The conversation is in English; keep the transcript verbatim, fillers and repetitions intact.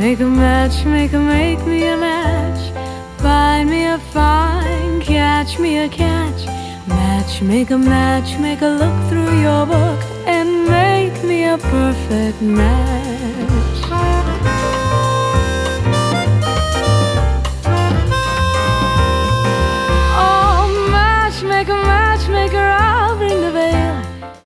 Make a match, make a, make me a match. Find me a find, catch me a catch. Match, make a match, make a look through your book and make me a perfect match.